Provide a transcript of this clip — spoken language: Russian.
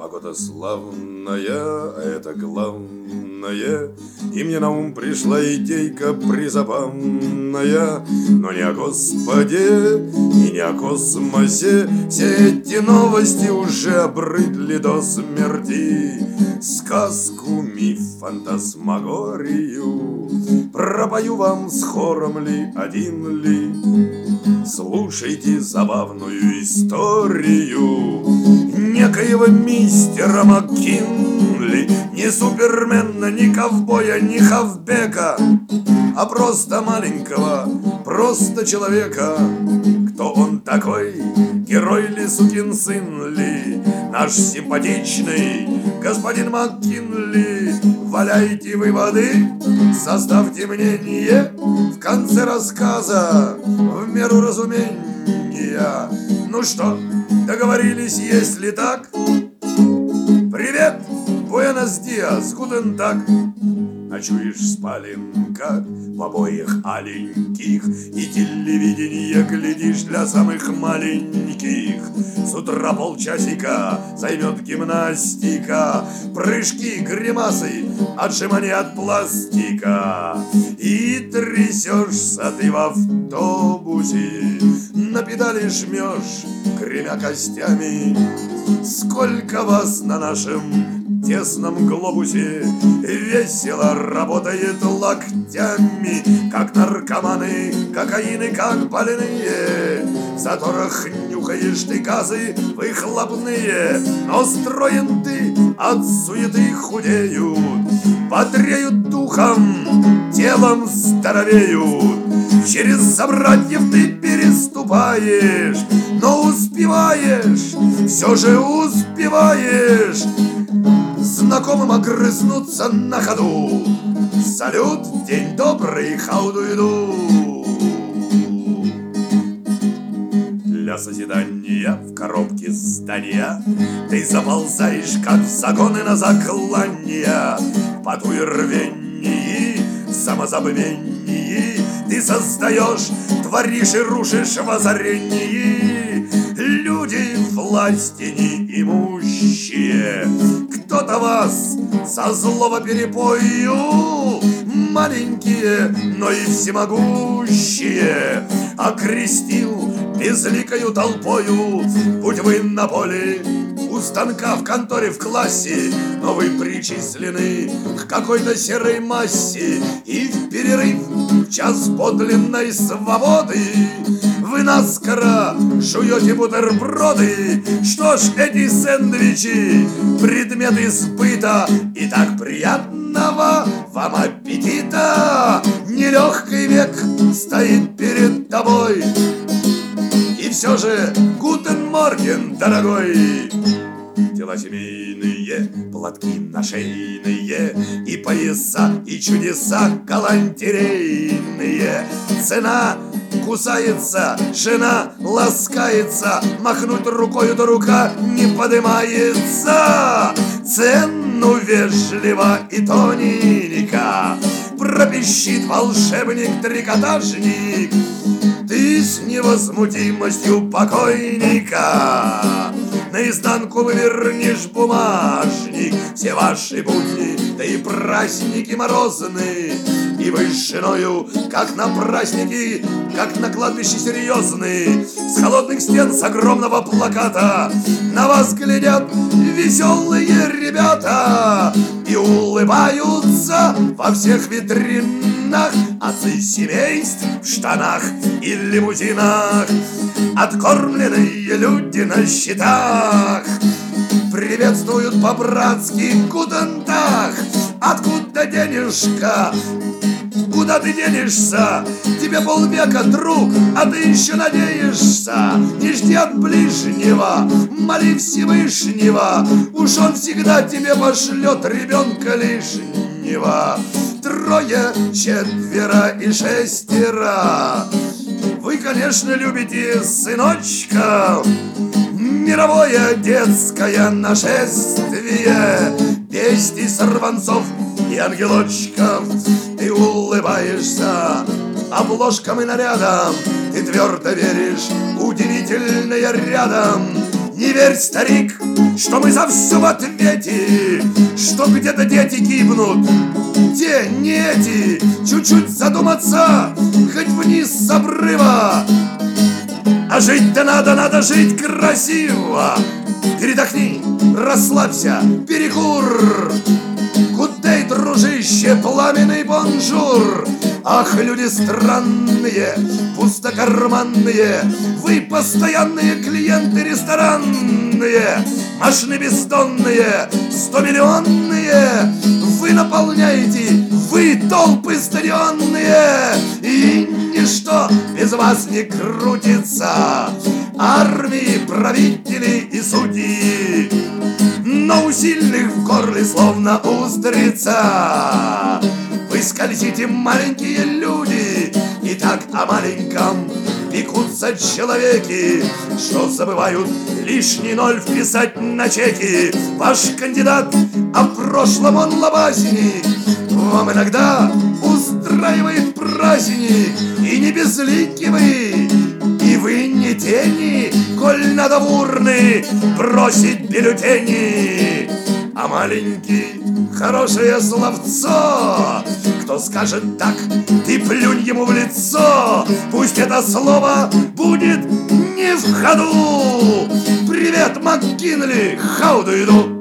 Погода славная, это главное. И мне на ум пришла идейка призабавная. Но не о Господе и не о космосе. Все эти новости уже обрыдли до смерти. Сказку, миф, фантасмагорию пропою вам с хором ли, один ли. Слушайте забавную историю некоего мистера МакКинли. Не супермена, ни ковбоя, ни хавбека, а просто маленького, просто человека. Кто он такой? Герой ли, сукин сын ли? Наш симпатичный господин МакКинли. Валяйте выводы, составьте мнение в конце рассказа в меру разумения. Ну что, договорились, если так? Привет, буэнос диас, гутен так. Ночуешь в спаленках в обоих аленьких, и телевидение глядишь для самых маленьких. С утра полчасика займет гимнастика, прыжки, гримасы, отжимания от пластика. И трясешься ты в автобусе, на педали жмешь, гремя костями. Сколько вас на нашем тесном глобусе весело работает локтями, как наркоманы, кокаины, как больные. В заторах нюхаешь ты газы выхлопные, но строен ты от суеты худеют, бодреют духом, телом здоровеют. Через собратьев ты переступаешь, но успеваешь, все же успеваешь знакомым огрызнуться на ходу. Салют, день добрый, how do you do? Для созидания в коробке здания ты заползаешь, как в загоны на заклания. В поту и рвении, в самозабвении ты создаешь, творишь и рушишь в озарении. Люди власти неимущие, кто-то вас со злого перепою, маленькие, но и всемогущие, окрестил безликою толпою. Будь вы на поле, у станка, в конторе, в классе, но вы причислены к какой-то серой массе. И в перерыв, в час подлинной свободы, вы наскоро жуете бутерброды. Что ж, эти сэндвичи — предмет избыта, и так приятного вам аппетита. Нелегкий век стоит перед тобой, и все же гутен морген, дорогой. Дела семейные, платки нашейные, и пояса, и чудеса галантерейные. Цена кусается, жена ласкается, махнуть рукою, да рука не подымается. Цену вежливо и тоненько пропищит волшебник-трикотажник. Ты с невозмутимостью покойника наизнанку вывернешь бумажник. Все ваши будни, да и праздники морозные, и вы с женою, как на праздники, как на кладбище серьезные. С холодных стен, с огромного плаката на вас глядят веселые ребята и улыбаются во всех витринах отцы семейств в штанах и лимузинах. Откормленные люди на счетах приветствуют по-братски гутен таг. Откуда денежка? Куда ты денешься? Тебе полвека, друг, а ты еще надеешься. Не жди от ближнего, моли Всевышнего, уж он всегда тебе пошлет ребенка лишнего. Трое, четверо и шестеро. Вы, конечно, любите сыночка. Мировое детское нашествие, песни сорванцов и ангелочков. Ты улыбаешься обложкам и нарядам, ты твердо веришь, удивительное рядом. Не верь, старик, что мы за все в ответе, что где-то дети гибнут. Те, не эти, чуть-чуть задуматься, хоть вниз с обрыва. А жить-то надо жить красиво. Передохни, расслабься, перекур. Гудей, дружище, пламенный бонжур. Ах, люди странные, пустокарманные, вы постоянные клиенты ресторанные, машины бездонные, 100-миллионные. Вы наполняете, вы толпы стадионные, и ничто без вас не крутится. Армии, правители и судьи, но у сильных в горле словно устрица. Вы скользите, маленькие люди, и так о маленьком пекутся человеки, что забывают лишний ноль вписать на чеки. Ваш кандидат, а в прошлом он лобазник, вам иногда устраивает праздник. И не безлики вы, и вы не тени, коль надо в урны бросить бюллетени. А маленький хорошее словцо, кто скажет так, ты плюнь ему в лицо. Пусть это слово будет не в ходу. Привет, МакКинли, how do you do?